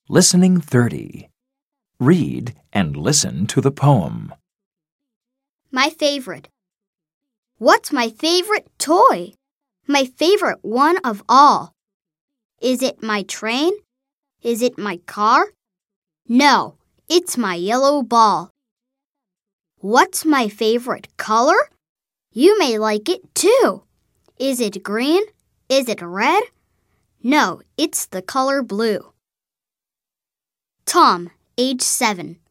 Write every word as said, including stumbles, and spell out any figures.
Listening thirty. Read and listen to the poem. My favorite. What's my favorite toy? My favorite one of all. Is it my train? Is it my car? No, it's my yellow ball. What's my favorite color? You may like it too. Is it green? Is it red? No, it's the color blue. Tom, age seven.